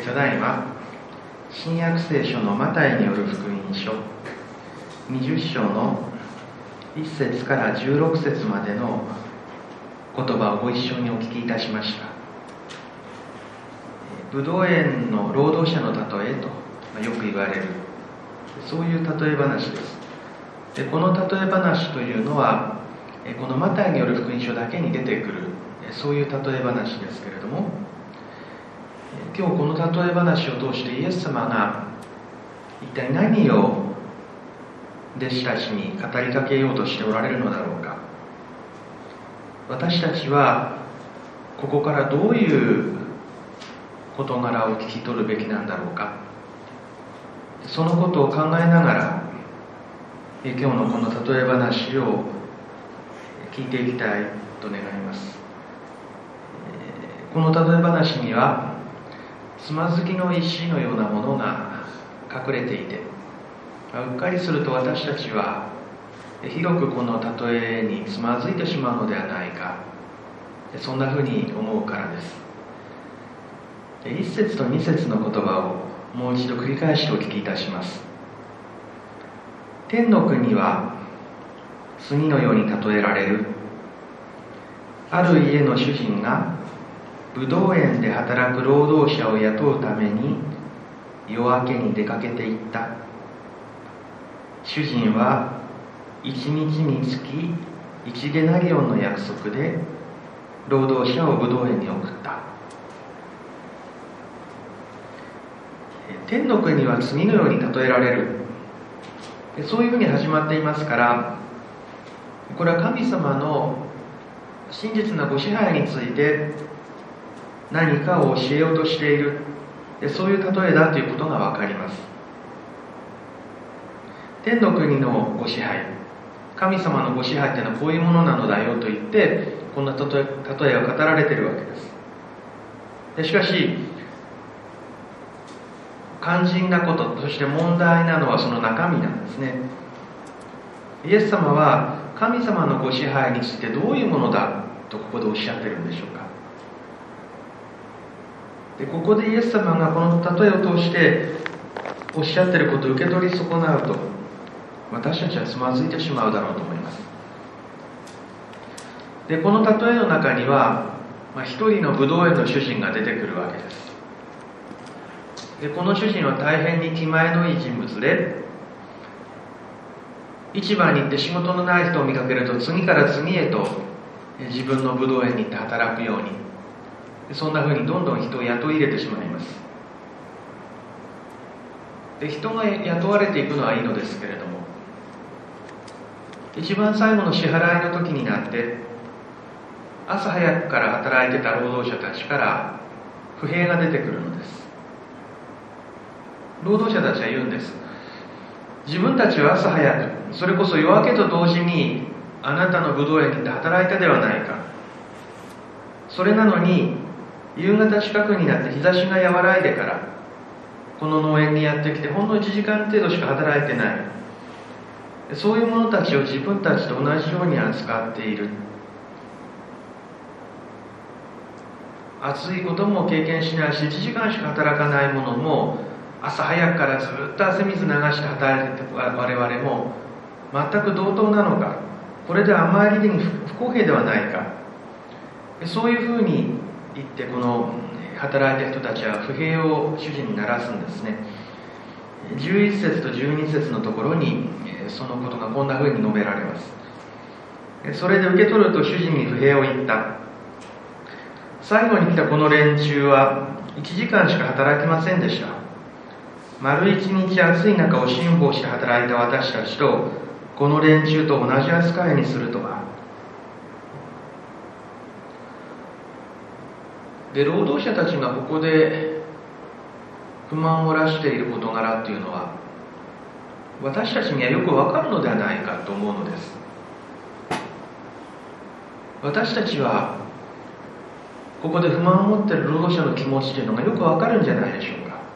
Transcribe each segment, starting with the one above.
ただいま新約聖書のマタイによる福音書20章の1節から16節までの言葉をご一緒にお聞きいたしました。ブドウ園の労働者の例えとよく言われる、そういう例え話です。でこの例え話というのはこのマタイによる福音書だけに出てくるそういう例え話ですけれども、今日この例え話を通してイエス様が一体何を弟子たちに語りかけようとしておられるのだろうか。私たちはここからどういう事柄を聞き取るべきなんだろうか。そのことを考えながら今日のこの例え話を聞いていきたいと願います。この例え話にはつまずきの石のようなものが隠れていて、うっかりすると私たちは広くこの例えにつまずいてしまうのではないか、そんなふうに思うからです。1節と2節の言葉をもう一度繰り返してお聞きいたします。天の国は次のように例えられる。ある家の主人がブドウ園で働く労働者を雇うために夜明けに出かけていった。主人は一日につき1デナリオンの約束で労働者をブドウ園に送った。天の国は次のように例えられる、そういうふうに始まっていますから、これは神様の真実なご支配について何かを教えようとしている、そういう例えだということが分かります。天の国のご支配、神様のご支配というのはこういうものなのだよと言ってこんな例えが語られているわけです。しかし肝心なこと、そして問題なのはその中身なんですね。イエス様は神様のご支配についてどういうものだとここでおっしゃってるんでしょうか。でここでイエス様がこの例えを通しておっしゃっていることを受け取り損なうと、私たちはつまずいてしまうだろうと思います。でこの例えの中には、一人のブドウ園の主人が出てくるわけです。でこの主人は大変に気前のいい人物で、市場に行って仕事のない人を見かけると次から次へと自分のブドウ園に行って働くように、そんなふうにどんどん人を雇い入れてしまいます。で人が雇われていくのはいいのですけれども、一番最後の支払いの時になって朝早くから働いてた労働者たちから不平が出てくるのです。労働者たちは言うんです。自分たちは朝早く、それこそ夜明けと同時にあなたのブドウ園に行って働いたではないか。それなのに夕方近くになって日差しが和らいでからこの農園にやってきてほんの1時間程度しか働いてない。そういう者たちを自分たちと同じように扱っている。暑いことも経験しないし1時間しか働かない者も朝早くからずっと汗水流して働いていた我々も全く同等なのか。これであまりに不公平ではないか。そういうふうに言ってこの働いた人たちは不平を主人に鳴らすんですね。11節と12節のところにそのことがこんなふうに述べられます。それで受け取ると主人に不平を言った。最後に来たこの連中は1時間しか働きませんでした。丸一日暑い中を辛抱して働いた私たちとこの連中と同じ扱いにするとは。で労働者たちがここで不満を漏らしている事柄というのは私たちにはよくわかるのではないかと思うのです。私たちはここで不満を持っている労働者の気持ちというのがよくわかるんじゃないでしょうか。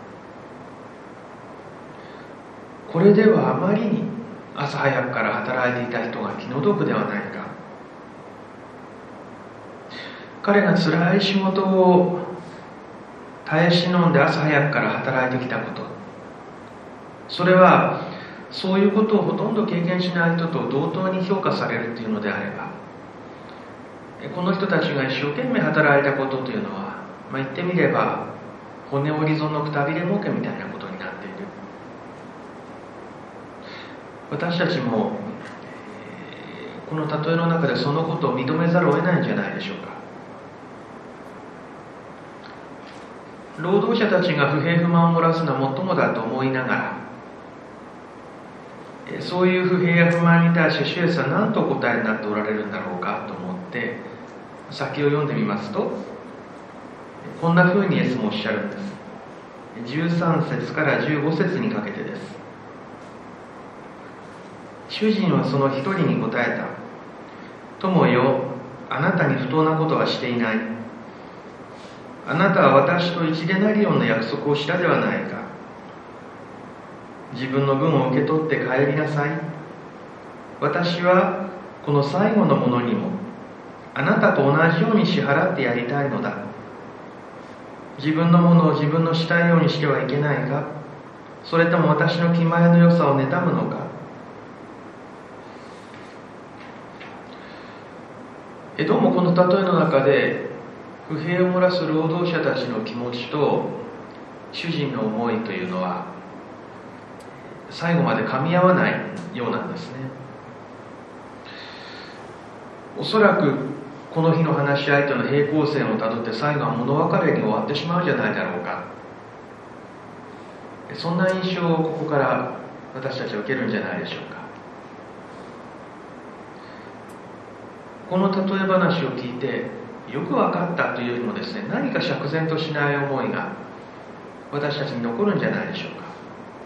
これではあまりに朝早くから働いていた人が気の毒ではないか。彼が辛い仕事を耐え忍んで朝早くから働いてきたこと、それはそういうことをほとんど経験しない人と同等に評価されるというのであれば、この人たちが一生懸命働いたことというのは、言ってみれば骨折り損のくたびれ儲けみたいなことになっている。私たちもこの例えの中でそのことを認めざるを得ないんじゃないでしょうか。労働者たちが不平不満を漏らすのはもっともだと思いながら、そういう不平や不満に対して主イエスは何とお答えになっておられるんだろうかと思って先を読んでみますと、こんなふうにイエスもおっしゃるんです。13節から15節にかけてです。主人はその一人に答えた。友よ、あなたに不当なことはしていない。あなたは私と一デナリオンの約束をしたではないか。自分の分を受け取って帰りなさい。私はこの最後のものにもあなたと同じように支払ってやりたいのだ。自分のものを自分のしたいようにしてはいけないか。それとも私の気前の良さを妬むのか。どうもこの例えの中で不平を漏らす労働者たちの気持ちと主人の思いというのは最後まで噛み合わないようなんですね。おそらくこの日の話し合いとの平行線をたどって最後は物別れに終わってしまうんじゃないだろうか。そんな印象をここから私たちは受けるんじゃないでしょうか。この例え話を聞いてよく分かったというよりもですね、何か釈然としない思いが私たちに残るんじゃないでしょうか。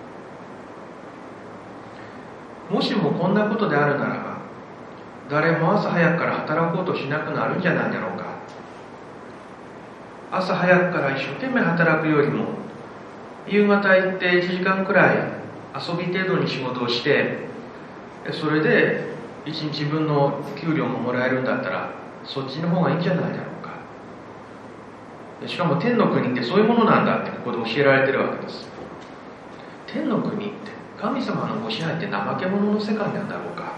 もしもこんなことであるならば、誰も朝早くから働こうとしなくなるんじゃないだろうか。朝早くから一生懸命働くよりも、夕方行って1時間くらい遊び程度に仕事をして、それで一日分の給料ももらえるんだったら、そっちの方がいいんじゃないだろうか。しかも天の国ってそういうものなんだってここで教えられてるわけです。天の国って神様のご支配って怠け者の世界なんだろうか。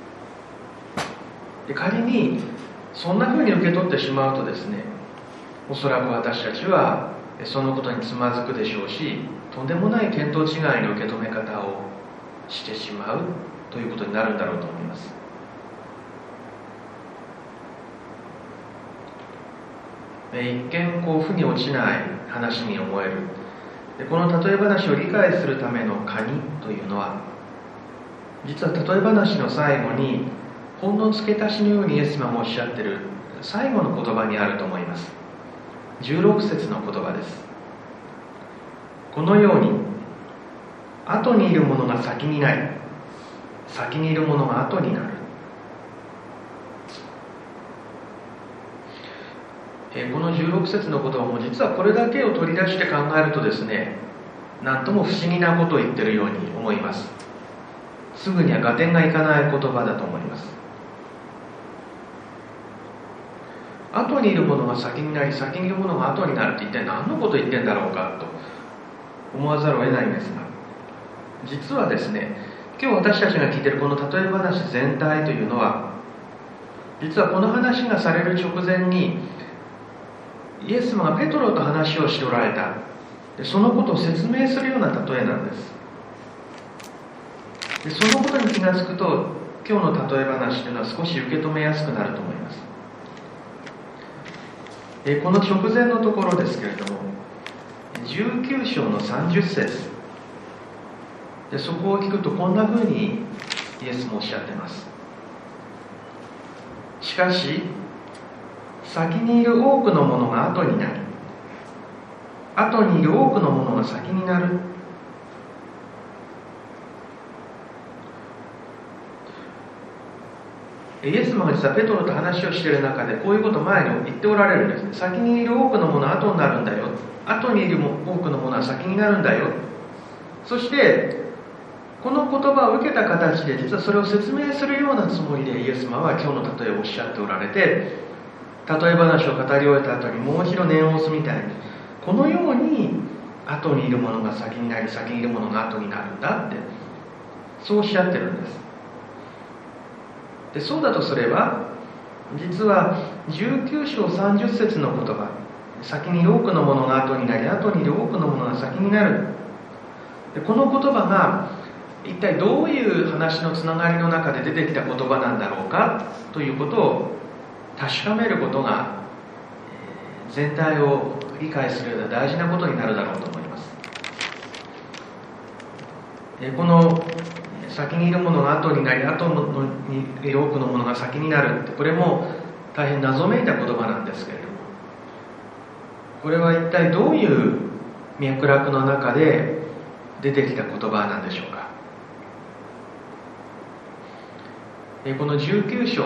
で仮にそんな風に受け取ってしまうとですね、おそらく私たちはそのことにつまずくでしょうし、とんでもない見当違いの受け止め方をしてしまうということになるんだろうと思います。一見負に落ちない話に思える。でこの例え話を理解するための鍵というのは、実は例え話の最後にほんの付け足しのようにイエス様もおっしゃっている最後の言葉にあると思います。16節の言葉です。このように後にいるものが先になり、先にいるものが後になる。この16節の言葉も実はこれだけを取り出して考えるとですね、なんとも不思議なことを言っているように思います。すぐには合点がいかない言葉だと思います。後にいるものが先になり、先にいるものが後になるって一体何のことを言ってんだろうかと思わざるを得ないんですが、実はですね、今日私たちが聞いているこの例え話全体というのは、実はこの話がされる直前にイエス様がペトロと話をしておられた、そのことを説明するような例えなんです。でそのことに気がつくと、今日の例え話というのは少し受け止めやすくなると思います。この直前のところですけれども、19章の30節で、そこを聞くとこんなふうにイエスもおっしゃっています。しかし先にいる多くのものが後になり、後にいる多くのものが先になる。イエス様が実はペトロと話をしている中でこういうことを前に言っておられるんですね。先にいる多くのものは後になるんだよ。後にいる多くのものは先になるんだよ。そしてこの言葉を受けた形で実はそれを説明するようなつもりでイエス様は今日の例えをおっしゃっておられて、例え話を語り終えた後にもう一度念を押すみたいに、 このように後にいるものが先になり、先にいるものが後になるんだって、そうおっしゃってるんです。で、そうだとすれば、実は19章30節の言葉、先にいる多くのものが後になり、後にいる多くのものが先になる。で、この言葉が一体どういう話のつながりの中で出てきた言葉なんだろうかということを確かめることが、全体を理解するような大事なことになるだろうと思います。この先にいるものが後になり、後にいる多くのものが先になるって、これも大変謎めいた言葉なんですけれども、これは一体どういう脈絡の中で出てきた言葉なんでしょうか。この19章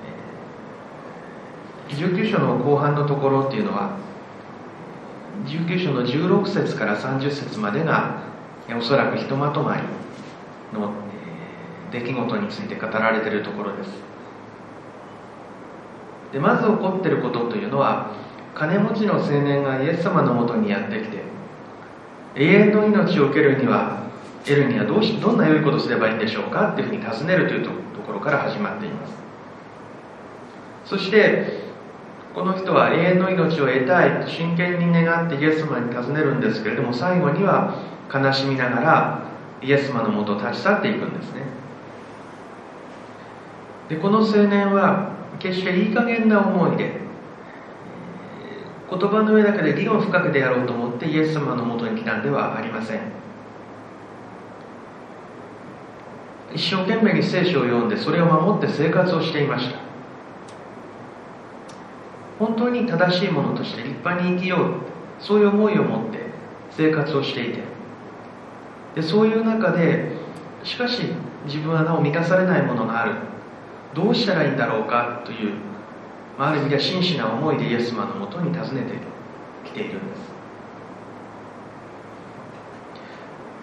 の後半のところっていうのは、19章の16節から30節までがおそらくひとまとまりの出来事について語られているところです。で、まず起こっていることというのは、金持ちの青年がイエス様のもとにやってきて、永遠の命を得るにはどんな良いことをすればいいんでしょうかっていうふうに尋ねるというところから始まっています。そしてこの人は永遠の命を得たいと真剣に願ってイエス様に尋ねるんですけれども、最後には悲しみながらイエス様のもとを立ち去っていくんですね。で、この青年は決していい加減な思いで、言葉の上だけで議論深くでやろうと思ってイエス様のもとに来たんではありません。一生懸命に聖書を読んでそれを守って生活をしていました。本当に正しいものとして立派に生きよう、そういう思いを持って生活をしていて、でそういう中でしかし自分はなお満たされないものがある、どうしたらいいんだろうかという、ある意味では真摯な思いでイエス様のもとに訪ねてきているんです。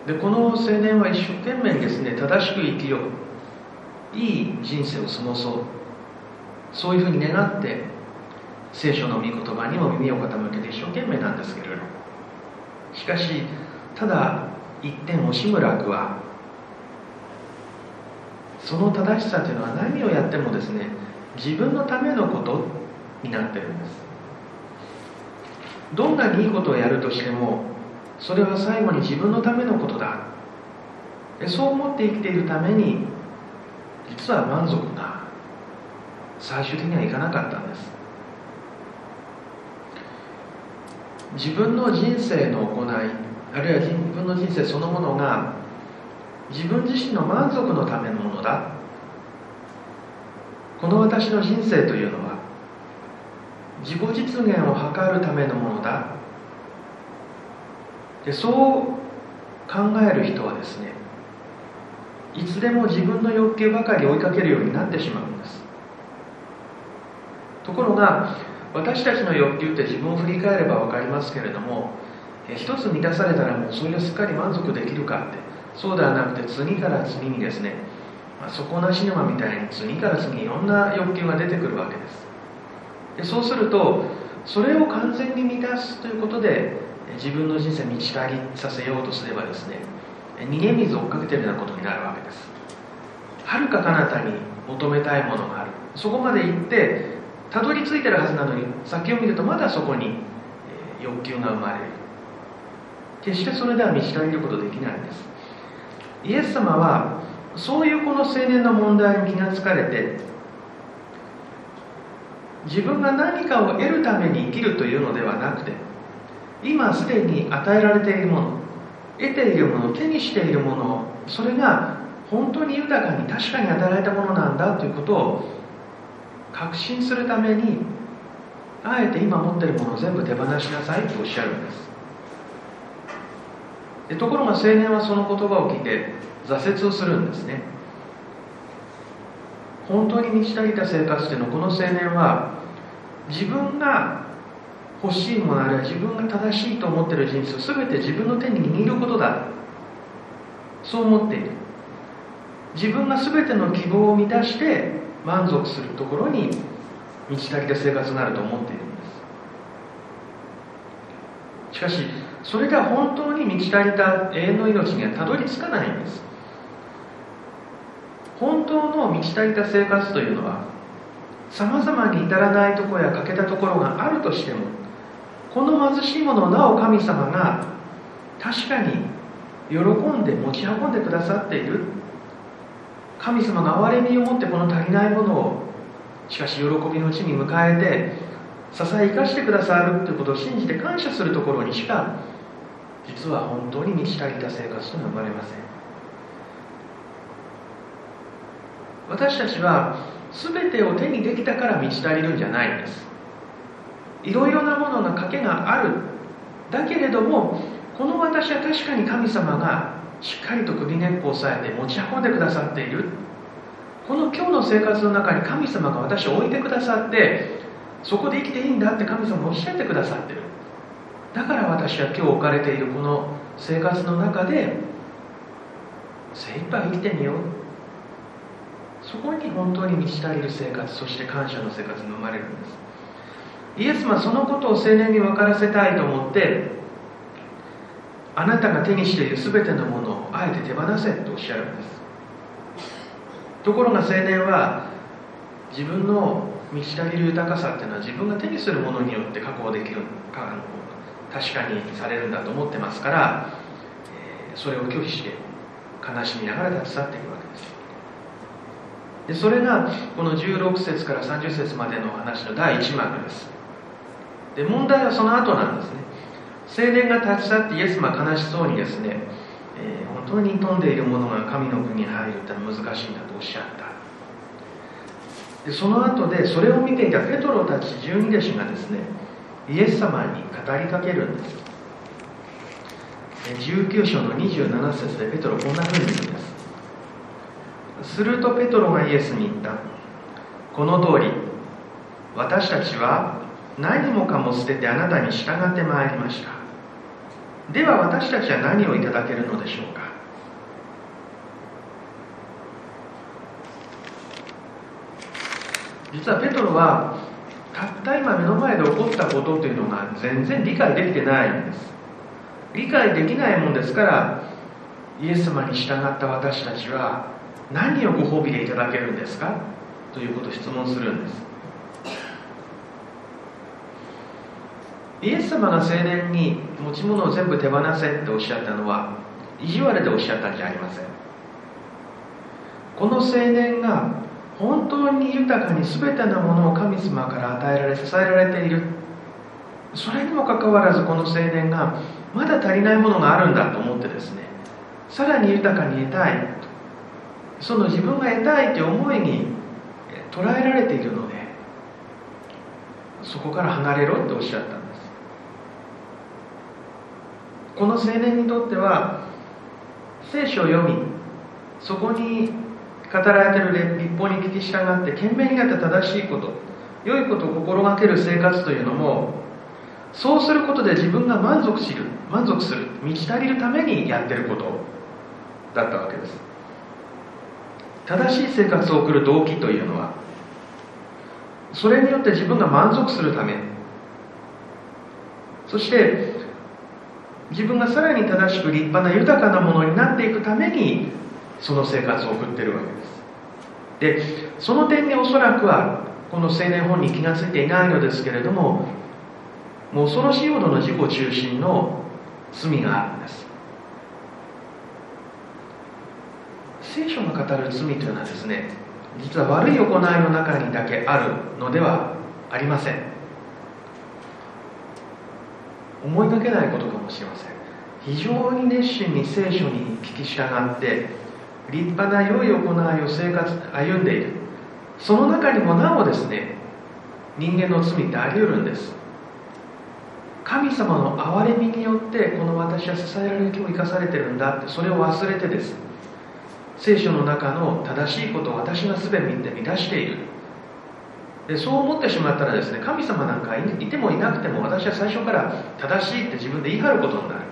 で、この青年は一生懸命にですね、正しく生きよう、いい人生を過ごそう、そういうふうに願って聖書の御言葉にも耳を傾けて一生懸命なんですけれど、しかしただ一点惜しむらくは、その正しさというのは何をやってもですね、自分のためのことになっているんです。どんなにいいことをやるとしても、それは最後に自分のためのことだ。そう思って生きているために、実は満足が最終的にはいかなかったんです。自分の人生の行い、あるいは自分の人生そのものが自分自身の満足のためのものだ。この私の人生というのは自己実現を図るためのものだ。で、そう考える人はですね、いつでも自分の欲求ばかり追いかけるようになってしまうんです。ところが私たちの欲求って自分を振り返れば分かりますけれども、一つ満たされたらもうそれをすっかり満足できるかって、そうではなくて次から次にですね、底なし沼みたいに次から次にいろんな欲求が出てくるわけです。で、そうするとそれを完全に満たすということで自分の人生に満ち足りさせようとすればですね、逃げ水を追っかけているようなことになるわけです。遥か彼方に求めたいものがある、そこまで行ってたどり着いてるはずなのに、先を見るとまだそこに欲求が生まれる。決してそれでは満ち足りることできないんです。イエス様はそういうこの青年の問題に気がつかれて、自分が何かを得るために生きるというのではなくて、今すでに与えられているもの、得ているもの、手にしているもの、それが本当に豊かに確かに与えられたものなんだということを確信するために、あえて今持っているものを全部手放しなさいとおっしゃるんです。ところが青年はその言葉を聞いて挫折をするんですね。本当に満ち足りた生活というのは、この青年は自分が欲しいもの、あるいは自分が正しいと思っている人生を全て自分の手に握ることだ、そう思っている。自分が全ての希望を満たして満足するところに満ち足りた生活になると思っているんです。しかしそれでは本当に満ち足りた永遠の命にはたどり着かないんです。本当の満ち足りた生活というのは、さまざまに至らないところや欠けたところがあるとしても、この貧しいものをなお神様が確かに喜んで持ち運んでくださっている。神様が憐れみを持ってこの足りないものをしかし喜びのうちに迎えて支え生かしてくださるということを信じて感謝するところにしか、実は本当に満ち足りた生活というのは生まれません。私たちは全てを手にできたから満ち足りるんじゃないんです。いろいろなものの賭けがある。だけれども、この私は確かに神様がしっかりと首根っこを押さえて持ち運んでくださっている。この今日の生活の中に神様が私を置いてくださって、そこで生きていいんだって神様がおっしゃってくださっている。だから私は今日置かれているこの生活の中で精一杯生きてみよう。そこに本当に満ち足りる生活、そして感謝の生活が生まれるんです。イエスはそのことを青年に分からせたいと思って、あなたが手にしている全てのものをあえて手放せとおっしゃるんです。ところが青年は自分の満ち足りる豊かさっていうのは自分が手にするものによって確保できる確かにされるんだと思ってますから、それを拒否して悲しみながら立ち去っていくわけです。でそれがこの16節から30節までの話の第1幕です。で問題はその後なんですね。青年が立ち去ってイエスは悲しそうにですね、本当に富んでいるものが神の国に入るってのは難しいんだとおっしゃった。でその後でそれを見ていたペトロたち12弟子がですね、イエス様に語りかけるんです。19章の27節でペトロこんなふうに言うんです。するとペトロがイエスに言った。この通り私たちは何もかも捨ててあなたに従ってまいりました。では私たちは何をいただけるのでしょうか。実はペトロはたった今目の前で起こったことというのが全然理解できてないんです。理解できないもんですから、イエス様に従った私たちは何をご褒美でいただけるんですかということを質問するんです。イエス様が青年に持ち物を全部手放せっておっしゃったのは意地悪でおっしゃったんじゃありません。この青年が本当に豊かに全てのものを神様から与えられ支えられている。それにもかかわらずこの青年がまだ足りないものがあるんだと思ってですね、さらに豊かに得たい、その自分が得たいという思いに捉えられているので、そこから離れろっておっしゃったんです。この青年にとっては聖書を読み、そこに語られている律法に聞き従って懸命になって正しいこと、良いことを心がける生活というのも、そうすることで自分が満足する、満ち足りるためにやっていることだったわけです。正しい生活を送る動機というのは、それによって自分が満足するため、そして自分がさらに正しく立派な豊かなものになっていくためにその生活を送っているわけです。でその点におそらくはこの青年本人気がついていないのですけれども、もう恐ろしいほどの自己中心の罪があるんです。聖書が語る罪というのはですね、実は悪い行いの中にだけあるのではありません。思いがけないことかもしれません。非常に熱心に聖書に聞き従って立派な良い行いを歩んでいる。その中にもなおですね、人間の罪ってあり得るんです。神様の憐れみによってこの私は支えられる今日生かされてるんだって、それを忘れてです、聖書の中の正しいことを私が全て乱している。でそう思ってしまったらですね、神様なんかいてもいなくても私は最初から正しいって自分で言い張ることになる。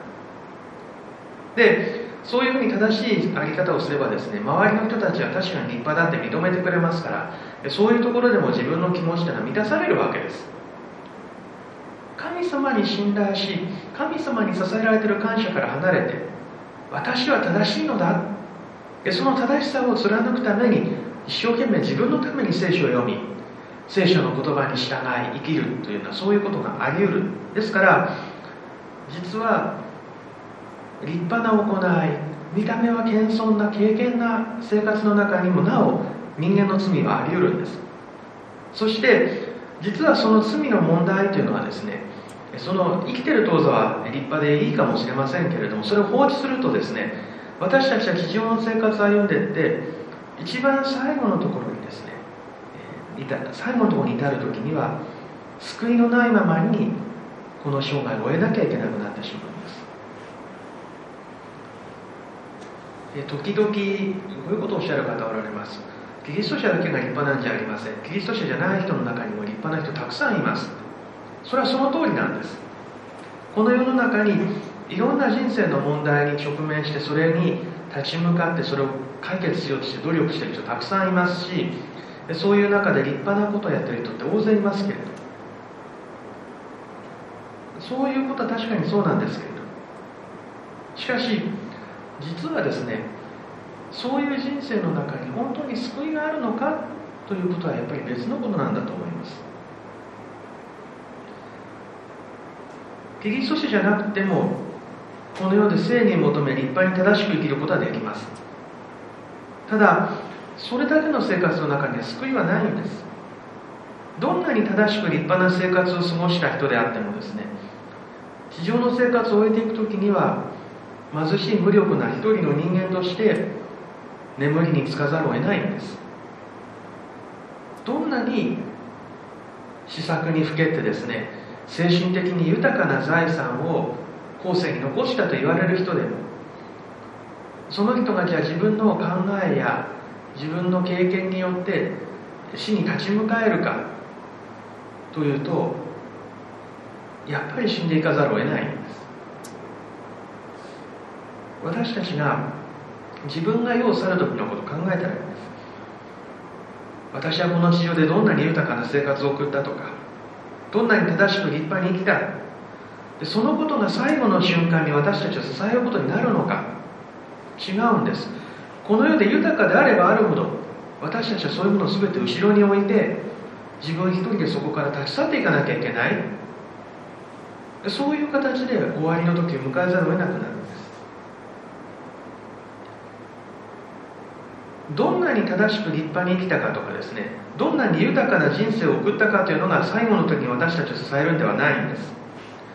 でそういうふうに正しいあり方をすればですね、周りの人たちは確かに立派だって認めてくれますから、そういうところでも自分の気持ちというのは満たされるわけです。神神様に信頼し、神様に支えられている感謝から離れて、私は正しいのだ、その正しさを貫くために一生懸命自分のために聖書を読み、聖書の言葉に従い生きるというのは、そういうことがあり得る。ですから実は立派な行い、見た目は謙遜な敬虔な生活の中にもなお人間の罪はあり得るんです。そして実はその罪の問題というのはですね、その生きている当座は立派でいいかもしれませんけれども、それを放置するとですね、私たちは地上の生活を歩んでいって一番最後のところにですね、最後のところに至る時には救いのないままにこの生涯を終えなきゃいけなくなってしまうんです。時々こういうことをおっしゃる方おられます。キリスト者だけが立派なんじゃありません。キリスト者じゃない人の中にも立派な人たくさんいます。それはその通りなんです。この世の中にいろんな人生の問題に直面して、それに立ち向かってそれを解決しようとして努力している人たくさんいますし、そういう中で立派なことをやっている人って大勢いますけれど、そういうことは確かにそうなんですけれど、しかし実はですね、そういう人生の中に本当に救いがあるのかということはやっぱり別のことなんだと思います。キリスト者じゃなくてもこの世で正義を求め立派に正しく生きることはできます。ただそれだけの生活の中には救いはないんです。どんなに正しく立派な生活を過ごした人であってもですね、地上の生活を終えていくときには貧しい無力な一人の人間として眠りにつかざるを得ないんです。どんなに思索にふけってですね、精神的に豊かな財産を後世に残したと言われる人でも、その人がじゃあ自分の考えや自分の経験によって死に立ち向かえるかというと、やっぱり死んでいかざるを得ないんです。私たちが自分が世を去る時のことを考えたらいいんです。私はこの地上でどんなに豊かな生活を送ったとか、どんなに正しく立派に生きた、でそのことが最後の瞬間に私たちを支えることになるのか。違うんです。この世で豊かであればあるほど、私たちはそういうものを全て後ろに置いて自分一人でそこから立ち去っていかなきゃいけない。そういう形で終わりの時を迎えざるを得なくなるんです。どんなに正しく立派に生きたかとかですね、どんなに豊かな人生を送ったかというのが最後の時に私たちを支えるんではないんです。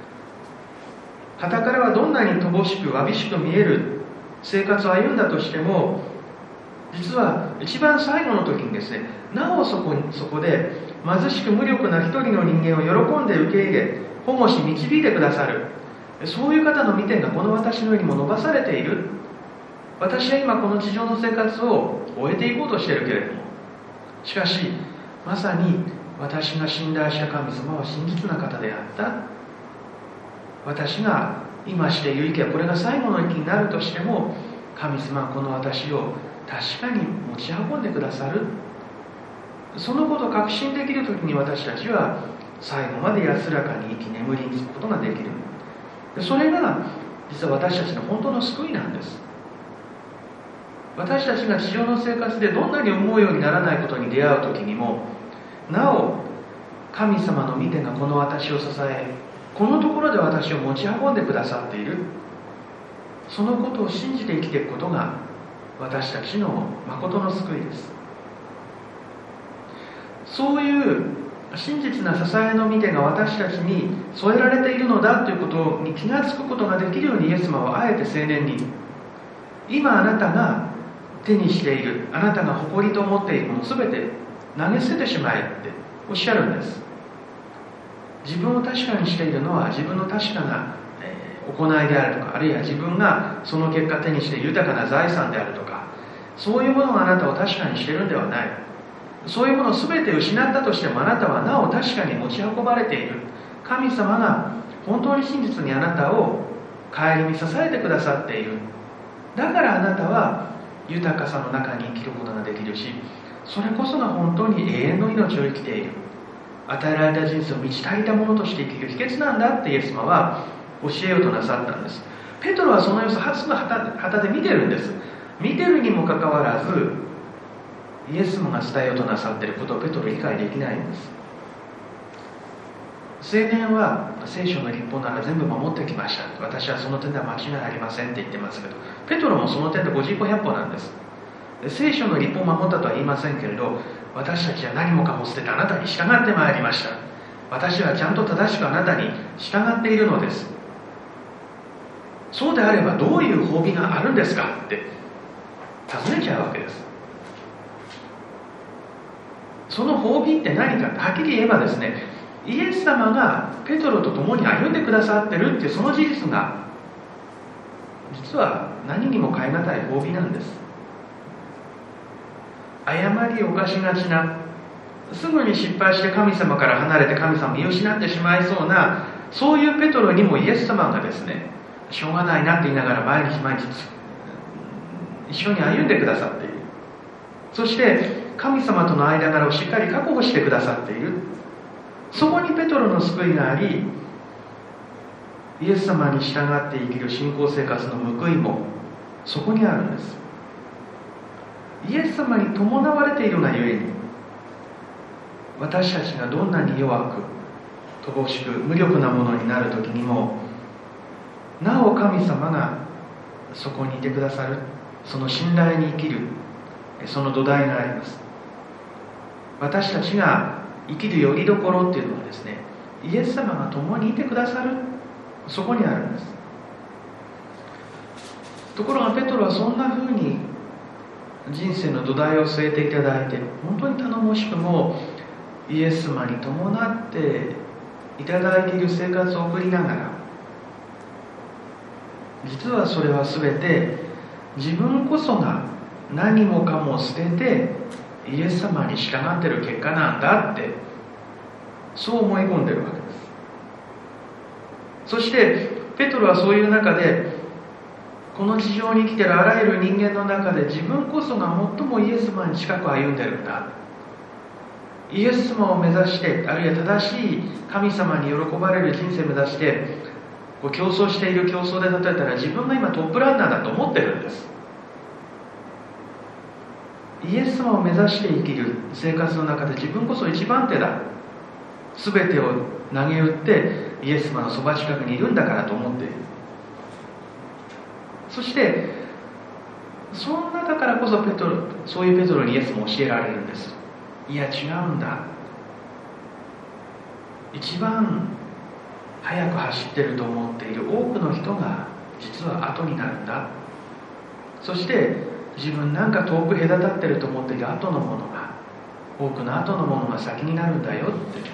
傍からはどんなに乏しくわびしく見える生活を歩んだとしても、実は一番最後の時にですね、なおそこで貧しく無力な一人の人間を喜んで受け入れ保護し導いてくださる、そういう方の御手がこの私の上にも伸ばされている。私は今この地上の生活を終えていこうとしているけれども、しかしまさに私が信頼した神様は真実な方であった。私が今している息はこれが最後の息になるとしても、神様はこの私を確かに持ち運んでくださる。そのことを確信できるときに私たちは最後まで安らかに生き眠りにつくことができる。それが実は私たちの本当の救いなんです。私たちが地上の生活でどんなに思うようにならないことに出会うときにも、なお神様の御手がこの私を支え、このところで私を持ち運んでくださっている。そのことを信じて生きていくことが私たちの誠の救いです。そういう真実な支えの御手が私たちに添えられているのだということに気がつくことができるように、イエス様はあえて青年に、今あなたが手にしている、あなたが誇りと思っているものを全て投げ捨ててしまえっておっしゃるんです。自分を確かにしているのは自分の確かな行いであるとか、あるいは自分がその結果手にして豊かな財産であるとか、そういうものがあなたを確かにしているんではない。そういうものを全て失ったとしても、あなたはなお確かに持ち運ばれている。神様が本当に真実にあなたを顧み支えてくださっている。だからあなたは豊かさの中に生きることができるし、それこそが本当に永遠の命を生きている。 与えられた人生を満ち足りたものとして生きる秘訣なんだってイエス様は教えようとなさったんです。ペトロはその様子を初の旗で見てるんです。見てるにもかかわらず、イエス様が伝えようとなさっていることをペトロ理解できないんです。青年は聖書の立法なら全部守ってきました、私はその点では間違いありませんって言ってますけど、ペトロもその点で50歩100歩なんです。聖書の立法を守ったとは言いませんけれど、私たちは何もかも捨ててあなたに従ってまいりました、私はちゃんと正しくあなたに従っているのです。そうであればどういう褒美があるんですかって尋ねちゃうわけです。その褒美って何かってはっきり言えばですね、イエス様がペトロと共に歩んでくださってるっていうその事実が実は何にも代え難い褒美なんです。誤りを犯しがちな、すぐに失敗して神様から離れて神様を見失ってしまいそうな、そういうペトロにもイエス様がですね、しょうがないなって言いながら毎日毎日一緒に歩んでくださっている。そして神様との間柄をしっかり確保してくださっている。そこにペトロの救いがあり、イエス様に従って生きる信仰生活の報いもそこにあるんです。イエス様に伴われているがゆえに、私たちがどんなに弱く乏しく無力なものになる時にも、なお神様がそこにいてくださる、その信頼に生きるその土台があります。私たちが生きる拠り所っていうのはですね、イエス様が共にいてくださる、そこにあるんです。ところがペトロはそんな風に人生の土台を据えていただいて、本当に頼もしくもイエス様に伴っていただいている生活を送りながら、実はそれは全て自分こそが何もかも捨ててイエス様に従っている結果なんだって、そう思い込んでいるわけです。そしてペトロはそういう中で、この地上に生きているあらゆる人間の中で自分こそが最もイエス様に近く歩んでいるんだ、イエス様を目指して、あるいは正しい神様に喜ばれる人生を目指して競争している、競争で例えたら自分が今トップランナーだと思ってるんです。イエス様を目指して生きる生活の中で自分こそ一番手だ、全てを投げ打ってイエス様のそば近くにいるんだからと思っている。そしてそんなだからこそそういうペトロにイエスも教えられるんです。いや違うんだ、一番速く走っていると思っている多くの人が実は後になるんだ。そして自分なんか遠く隔たっていると思っている後のものが、多くの後のものが先になるんだよ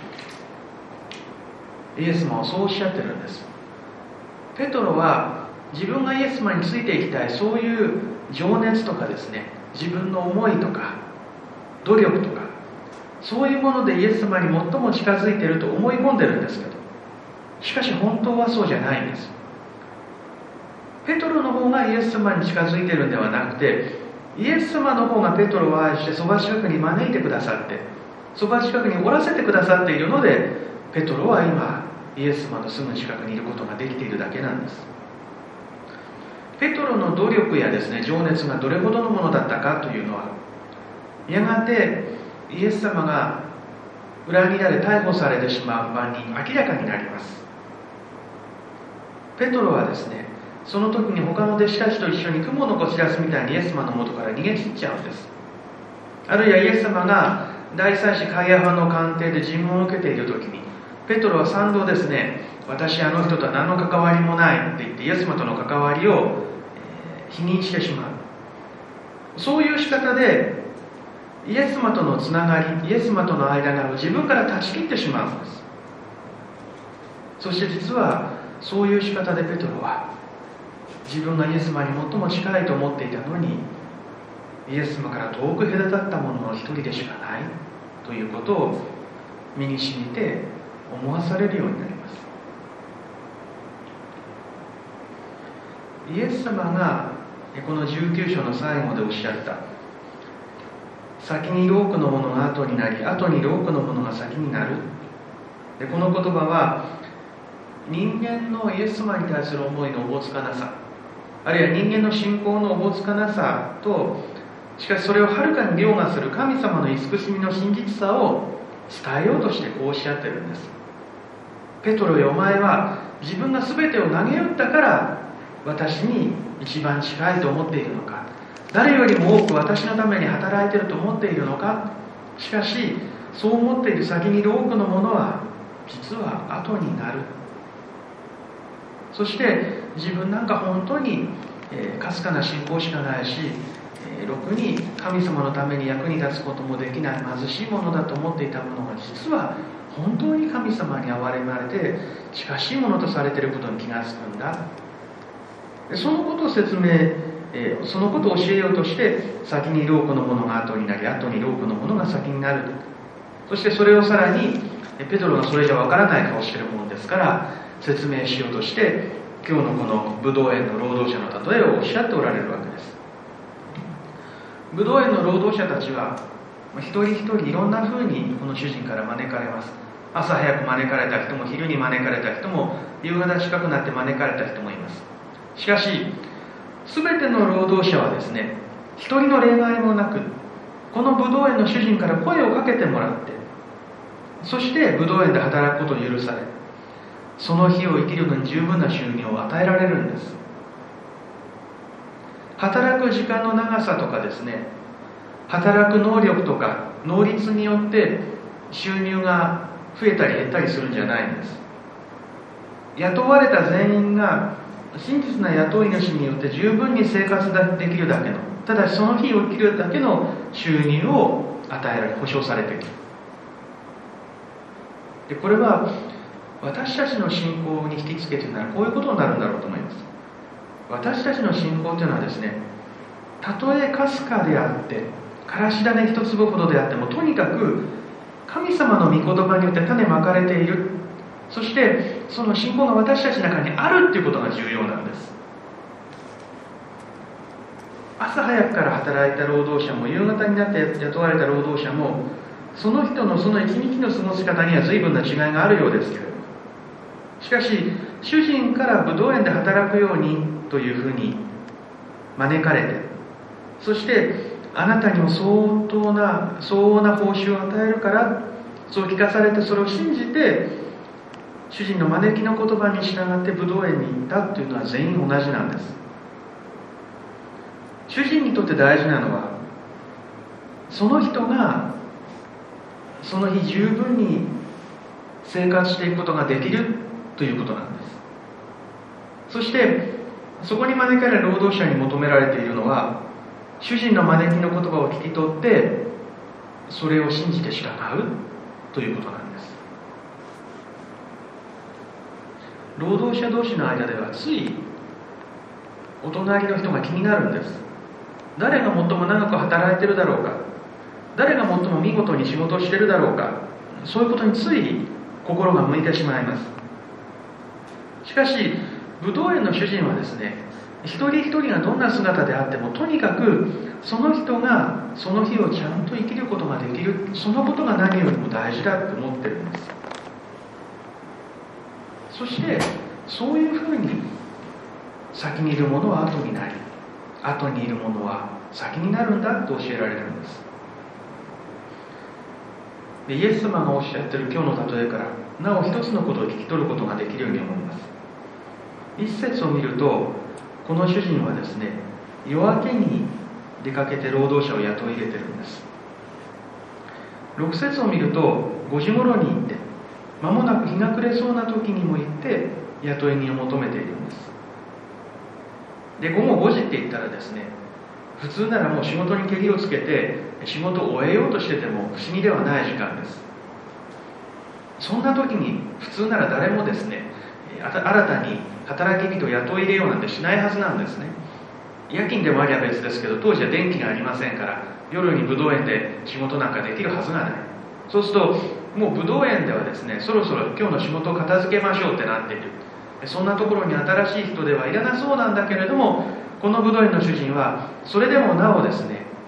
ってイエス様はそうおっしゃってるんです。ペトロは自分がイエス様についていきたい、そういう情熱とかですね、自分の思いとか努力とか、そういうものでイエス様に最も近づいていると思い込んでるんですけど、しかし本当はそうじゃないんです。ペトロの方がイエス様に近づいているんではなくて、イエス様の方がペトロを愛してそば近くに招いてくださって、そば近くにおらせてくださっているので、ペトロは今イエス様のすぐ近くにいることができているだけなんです。ペトロの努力やですね、情熱がどれほどのものだったかというのは、やがてイエス様が裏切られ逮捕されてしまう晩に明らかになります。ペトロはですね、その時に他の弟子たちと一緒に雲のこしらすみたいにイエス様の元から逃げ散っちゃうんです。あるいはイエス様が大祭司カイアファの官邸で尋問を受けている時に、ペトロは3度ですね、私あの人とは何の関わりもないって言ってイエス様との関わりを否認してしまう。そういう仕方でイエス様とのつながり、イエス様との間柄を自分から断ち切ってしまうんです。そして実はそういう仕方でペトロは自分がイエス様に最も近いと思っていたのに、イエス様から遠く隔たったものの一人でしかないということを身に染みて思わされるようになります。イエス様がこの19章の最後でおっしゃった、 先にいる多くのものが後になり、後にいる多くのものが先になる。でこの言葉は人間のイエス様に対する思いのおぼつかなさ、あるいは人間の信仰のおぼつかなさと、しかしそれをはるかに凌駕する神様の慈しみの真実さを伝えようとしてこうおっしゃってるんです。ペトロよ、お前は自分が全てを投げ打ったから私に一番近いと思っているのか、誰よりも多く私のために働いていると思っているのか。しかしそう思っている先にいる多くのものは実は後になる。そして自分なんか本当にかすかな信仰しかないし、ろくに神様のために役に立つこともできない貧しいものだと思っていたものが、実は本当に神様に憐れまれて近しいものとされていることに気がつくんだ。そのことを説明、そのことを教えようとして、先にいる多くのものが後になり、後にいる多くのものが先になる。そしてそれをさらにペトロがそれじゃわからない顔しているものですから説明しようとして、今日のこのブドウ園の労働者の例えをおっしゃっておられるわけです。ブドウ園の労働者たちは一人一人いろんな風にこの主人から招かれます。朝早く招かれた人も、昼に招かれた人も、夕方近くなって招かれた人もいます。しかし全ての労働者はですね、一人の例外もなくこのブドウ園の主人から声をかけてもらって、そしてブドウ園で働くことを許され、その日を生きるのに十分な収入を与えられるんです。働く時間の長さとかですね、働く能力とか能率によって収入が増えたり減ったりするんじゃないんです。雇われた全員が真実な雇い主によって十分に生活できるだけの、ただしその日を生きるだけの収入を与えられ、保証されている。でこれは私たちの信仰に引きつけているならこういうことになるんだろうと思います。私たちの信仰というのはですね、たとえかすかであってからし種一粒ほどであっても、とにかく神様の御言葉によって種まかれている。そしてその信仰が私たちの中にあるということが重要なんです。朝早くから働いた労働者も、夕方になって雇われた労働者も、その人のその一日の過ごし方には随分な違いがあるようですけれども、しかし主人からブドウ園で働くようにというふうに招かれて、そしてあなたにも相応な報酬を与えるからそう聞かされて、それを信じて主人の招きの言葉に従ってブドウ園に行ったというのは全員同じなんです。主人にとって大事なのは、その人がその日十分に生活していくことができるということなんです。そしてそこに招かれる労働者に求められているのは、主人の招きの言葉を聞き取ってそれを信じて従うということなんです。労働者同士の間ではついお隣の人が気になるんです。誰が最も長く働いているだろうか、誰が最も見事に仕事をしているだろうか、そういうことについ心が向いてしまいます。しかしブドウ園の主人はですね、一人一人がどんな姿であっても、とにかくその人がその日をちゃんと生きることができる、そのことが何よりも大事だと思ってるんです。そしてそういうふうに先にいるものは後になり、後にいるものは先になるんだと教えられるんです。でイエス様がおっしゃっている今日の例えからなお一つのことを聞き取ることができるように思います。一節を見ると、この主人はですね、夜明けに出かけて労働者を雇い入れてるんです。6節を見ると5時頃に行って、間もなく日が暮れそうな時にも行って雇い人を求めているんです。で午後5時って言ったらですね、普通ならもう仕事にけりをつけて仕事を終えようとしてても不思議ではない時間です。そんな時に普通なら誰もですね、新たに働き人を雇い入れようなんてしないはずなんですね。夜勤でもありゃ別ですけど、当時は電気がありませんから、夜にブドウ園で仕事なんかできるはずがない。そうするともうブドウ園ではですね、そろそろ今日の仕事を片付けましょうってなっている。そんなところに新しい人ではいらなそうなんだけれども、このブドウ園の主人はそれでもなおですね、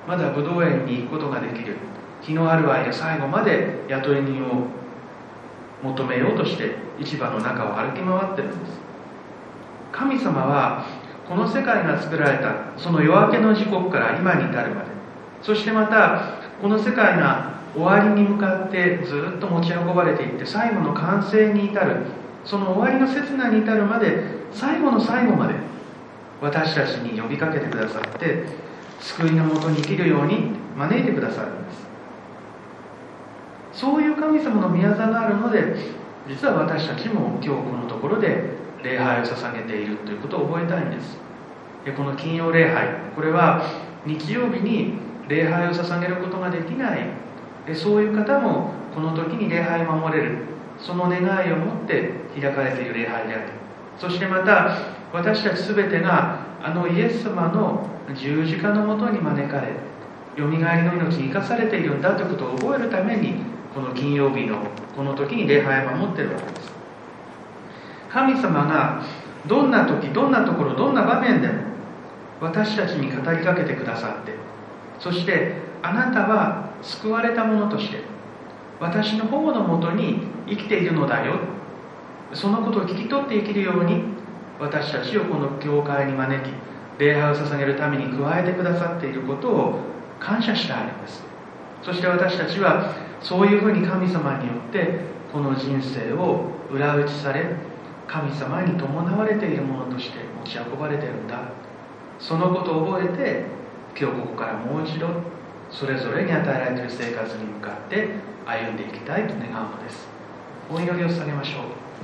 まだブドウ園に行くことができる。日のある間最後まで雇い人を求めようとして市場の中を歩き回ってるんです。神様はこの世界が作られたその夜明けの時刻から今に至るまで、そしてまたこの世界が終わりに向かってずっと持ち運ばれていって最後の完成に至る、その終わりの刹那に至るまで、最後の最後まで私たちに呼びかけてくださって救いのもとに生きるように招いてくださるんです。そういう神様の御業があるので、実は私たちも今日このところで礼拝を捧げているということを覚えたいんです。この金曜礼拝、これは日曜日に礼拝を捧げることができない、そういう方もこの時に礼拝を守れる、その願いを持って開かれている礼拝であり、そしてまた私たち全てがイエス様の十字架のもとに招かれ、よみがえりの命に生かされているんだということを覚えるために、この金曜日のこの時に礼拝を守っているわけです。神様がどんな時、どんなところ、どんな場面でも私たちに語りかけてくださって、そしてあなたは救われた者として私の方のもとに生きているのだよ、そのことを聞き取って生きるように私たちをこの教会に招き、礼拝を捧げるために加えてくださっていることを感謝してあります。そして私たちはそういうふうに神様によってこの人生を裏打ちされ、神様に伴われているものとして持ち運ばれているんだ、そのことを覚えて今日ここからもう一度それぞれに与えられている生活に向かって歩んでいきたいと願うのです。お祈りを捧げましょ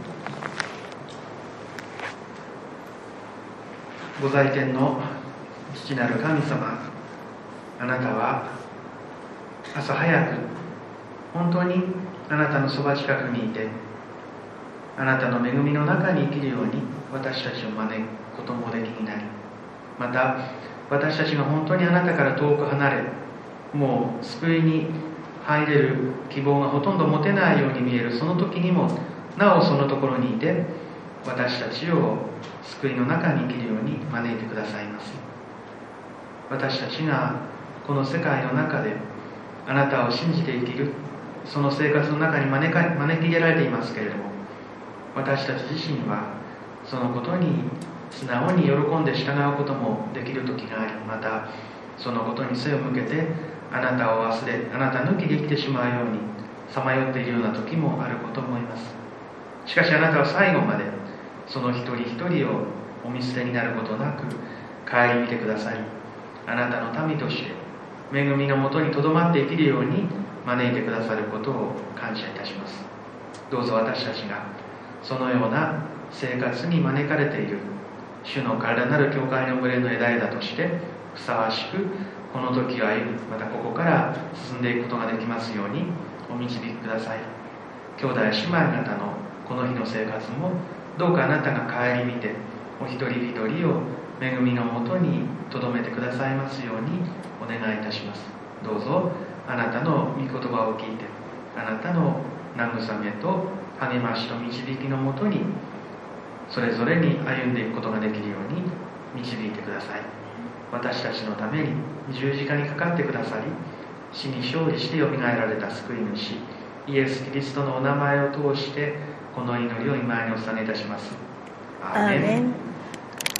う。ご在天の父なる神様、あなたは朝早く本当にあなたのそば近くにいて、あなたの恵みの中に生きるように私たちを招くこともおできになり、また私たちが本当にあなたから遠く離れ、もう救いに入れる希望がほとんど持てないように見えるその時にもなおそのところにいて、私たちを救いの中に生きるように招いてくださいます。私たちがこの世界の中であなたを信じて生きるその生活の中に招き入れられていますけれども、私たち自身はそのことに素直に喜んで従うこともできる時があり、またそのことに背を向けてあなたを忘れ、あなた抜きで生きてしまうようにさまよっているような時もあること思います。しかしあなたは最後までその一人一人をお見捨てになることなく顧みてくださり、あなたの民として恵みのもとにとどまって生きるように招いてくださることを感謝いたします。どうぞ私たちがそのような生活に招かれている主の体なる教会の群れの枝々としてふさわしくこの時を歩み、またここから進んでいくことができますようにお導きください。兄弟姉妹方のこの日の生活もどうかあなたが顧みてお一人一人を恵みのもとに留めてくださいますようにお願いいたします。どうぞあなたの御言葉を聞いて、あなたの慰めと励ましと導きのもとにそれぞれに歩んでいくことができるように導いてください。私たちのために十字架にかかってくださり、死に勝利してよみがえられた救い主イエス・キリストのお名前を通してこの祈りを今にお捧げいたします。アーメン。